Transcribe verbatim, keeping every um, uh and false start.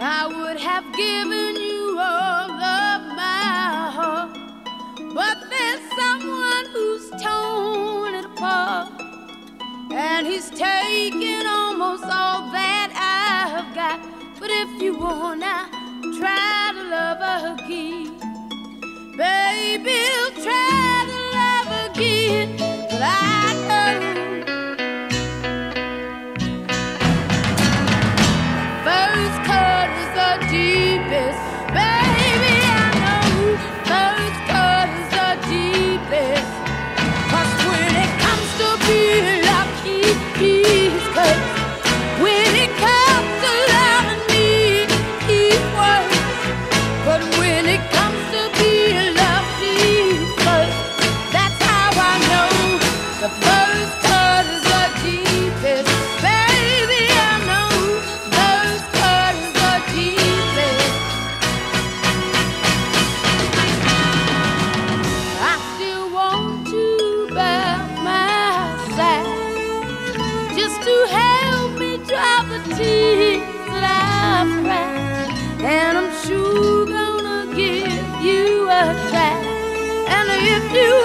I would have given you all of my heart, but there's someone who's torn it apart, and he's taken almost all that I've got. But if you wanna try to love again, baby, try to love again. But I know first cut is the deepest, baby. I know first cut is the deepest. 'Cause when it comes to being lucky, he's cut. When it comes to loving me, he's worse. But when it comes to being loved, he's first. That's how I know the first cut is the deepest, baby. I know first cut is the deepest. I still want you by my side, just to help me dry the tears that I've cried. And I'm sure gonna give you a try. And if you